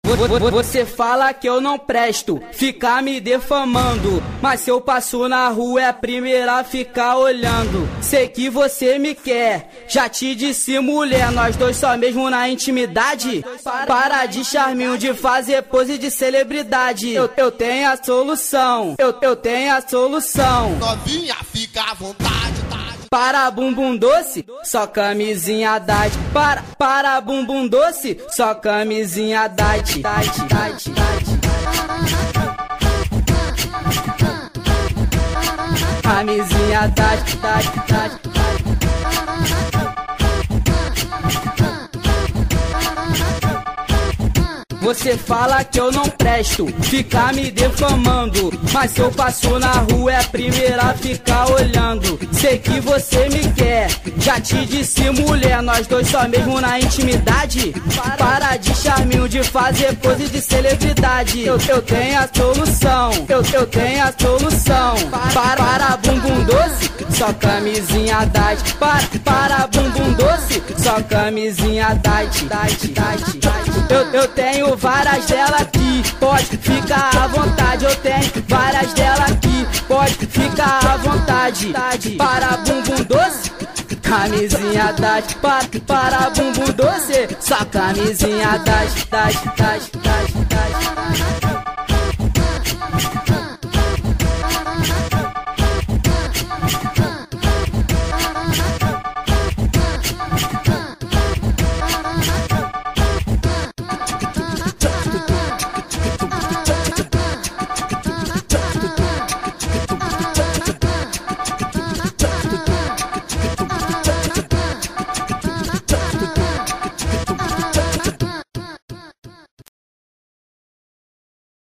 Você fala que eu não presto, fica me defamando. Mas se eu passo na rua é a primeira a ficar olhando. Sei que você me quer, já te disse mulher. Nós dois só mesmo na intimidade. Para de charminho, de fazer pose de celebridade. Eu tenho a solução, eu tenho a solução. Novinha, fica à vontade, tá? Para bumbum doce, só camisinha diet. Para bumbum doce, só camisinha diet. Camisinha diet. Você fala que eu não presto, fica me defamando. Mas se eu passo na rua é a primeira a ficar olhando. Sei que você me quer, já te disse mulher. Nós dois só mesmo na intimidade. Para de charminho, de fazer pose de celebridade. Eu tenho a solução, eu tenho a solução. Para bumbum doce, só camisinha diet. Para bumbum doce, só camisinha diet. Eu tenho várias dela aqui, pode ficar à vontade. Eu tenho várias dela aqui, pode ficar à vontade. Para bumbum doce, camisinha diet. Para bumbum doce, só camisinha diet.